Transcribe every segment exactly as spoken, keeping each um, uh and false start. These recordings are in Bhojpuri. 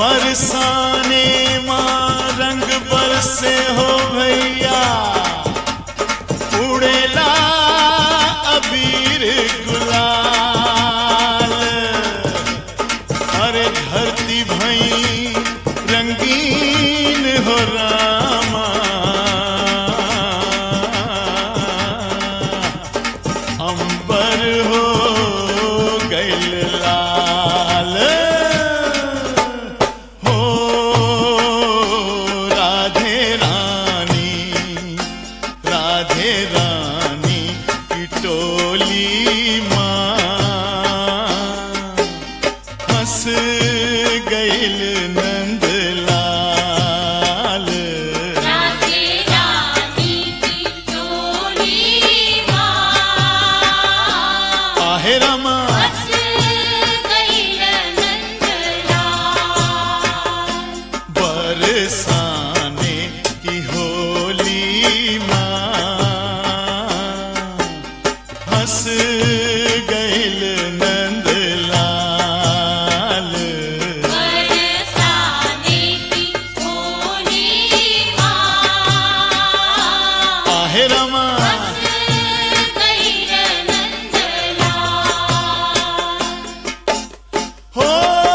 बरसाने माँ रंग बरसे हो भैया, उड़ेला अबीर गुलाल। अरे धरती भई रंगीन हो रामा, अंबर हो गइल लाल। हो राधे रानी, राधे रानी की टोली माँ, हंस गइल नंद लाल। राधे रानी की टोली माँ, आहे रामा हंस गइल नंद लाल। बरसाने की होली माँ, हंस गइल नंद लाल। बरसाने की होली माँ, आहे रामा हंस गइल नंद लाल। हो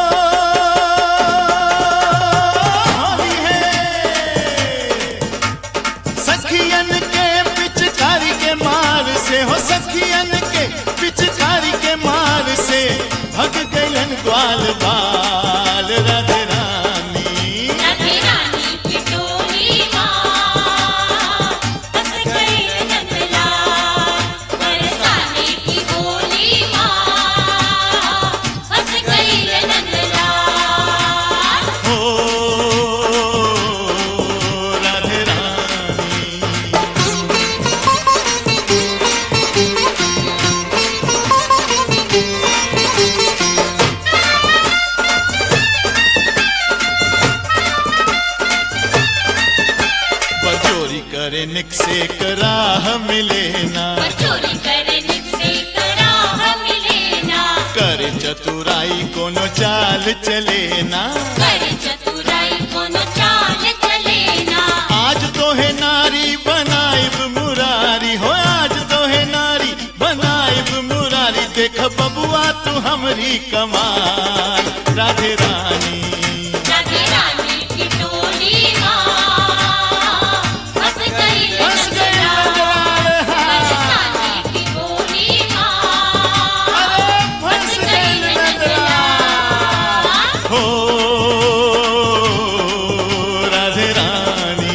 होली है सखियन के पिचकारी के मार से, हो सखियन के पिचकारी के मार से भग गइलन ग्वाल बाल। राधे रानी, राधे रानी की टोली माँ, हंस गइल नंद लाल। बरसाने की होली माँ, हंस गइल नंद लाल। हो राधे रानी। बजोरी करे निक से कराह मिले ना, चोरी करने से कराह मिले ना, करे चतुराई कोनो चाल चले ना। कर चतुराई कोनो चाल चले ना। आज तो है नारी बनाइब मुरारी, हो आज तो है नारी बनाइब मुरारी। देख बबुआ तू हमरी कमाल। राधे रानी, राधे रानी की टोली माँ, हंस गइल हंस नंद गइल नंद लाल। लाल। बरसाने की होली माँ, अरे हंस गइल नंद लाल। हो राधे रानी।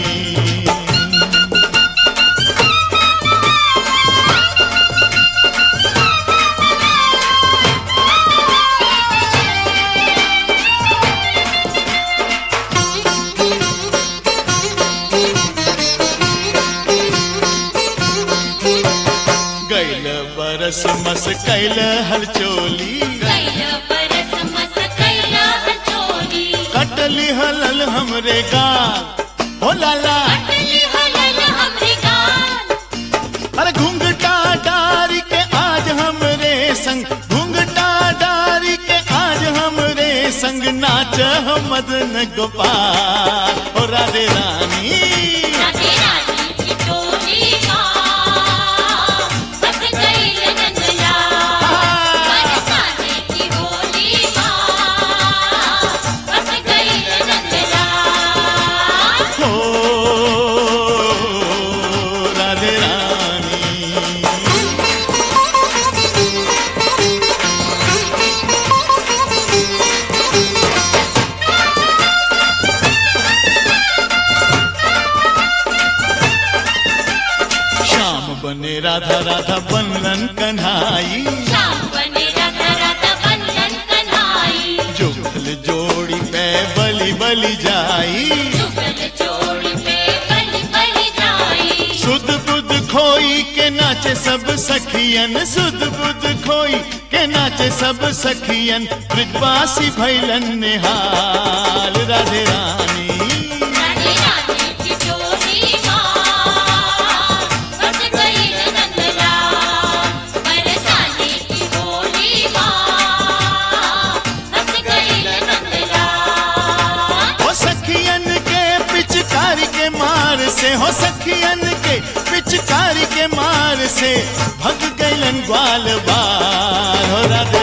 गैल बरस मस कैल हलचोली, गइल बरस मस गइल हचोली। कटली हलल हमरे गाल। हो लाला अटली हलल हमरे गाल। अरे घूंघटा डारी के आज हमरे संग, घूंघटा डारी के आज हमरे संग नाच मदन गोपाल। हो राधे रानी, राधे रानी की टोली माँ, हंस गइल नंद लाल। बरसाने की होली माँ, हंस गइल नंद लाल। हो राधे रानी। श्याम बने राधा, राधा बनलन कन्हाई। श्याम बने राधा राधा बनलन कन्हाई। जुगल जोड़ी पे बलि बलि जाई। जुगल जोड़ी पे बलि बलि जाई। सुध बुध खोई के नाचे सब सखियन, सुध बुध खोई के नाचे सब सखियन। ब्रजवासी भैलन निहाल। राधे रानी, राधे रानी की टोली माँ, हंस गइल नंद लाल। बरसाने की होली माँ, हंस गइल नंद लाल। के मार से भग गईलन ग्वाल बार हो राधे